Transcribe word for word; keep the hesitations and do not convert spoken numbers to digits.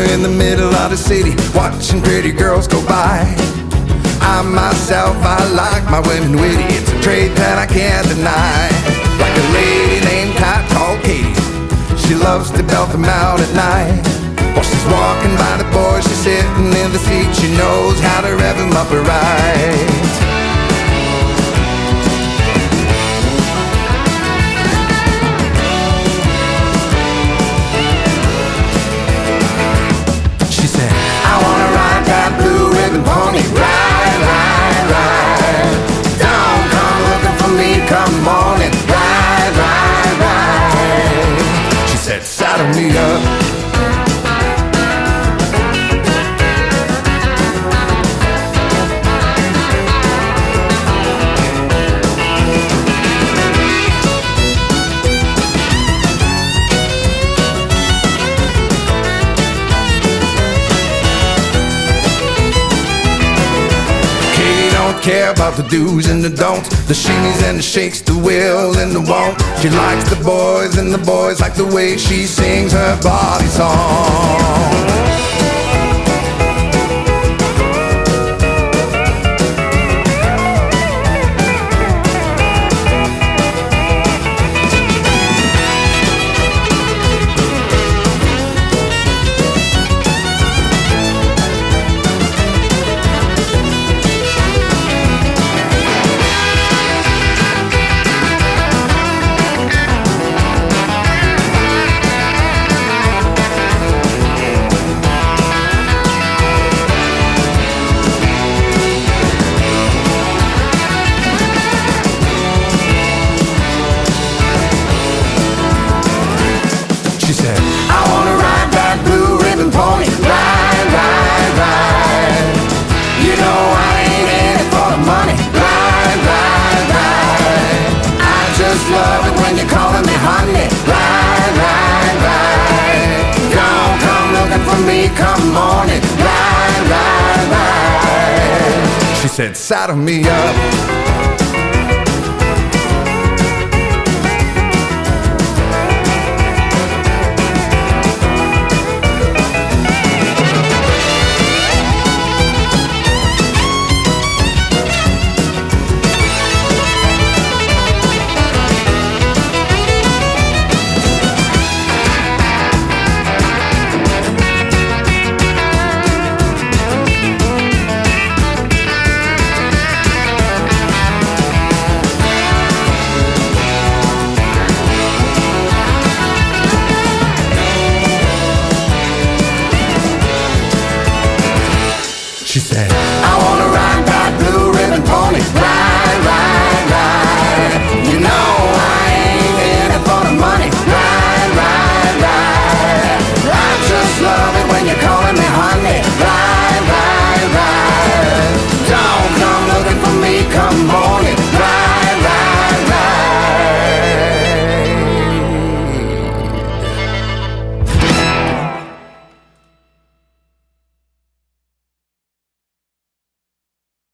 corner in the middle of the city, watching pretty girls go by. I myself, I like my women witty. It's a trait that I can't deny. Like a lady named Cat called Katie, she loves to belt them out at night. While she's walking by the boys, she's sitting in the seat. She knows how to rev them up right. She said, I wanna ride that blue ribbon pony, ride, ride, ride. Don't come looking for me, come morning, ride, ride, ride. She said, saddle me up. Care about the do's and the don'ts, the shimmies and the shakes, the will and the won't. She likes the boys and the boys like the way she sings her body song. She said, I wanna ride that blue ribbon pony, ride, ride, ride. You know I ain't in it for the money, ride, ride, ride. I just love it when you're calling me honey, ride, ride, ride. Don't come looking for me, come morning, ride, ride, ride. She said, saddle me up. She said,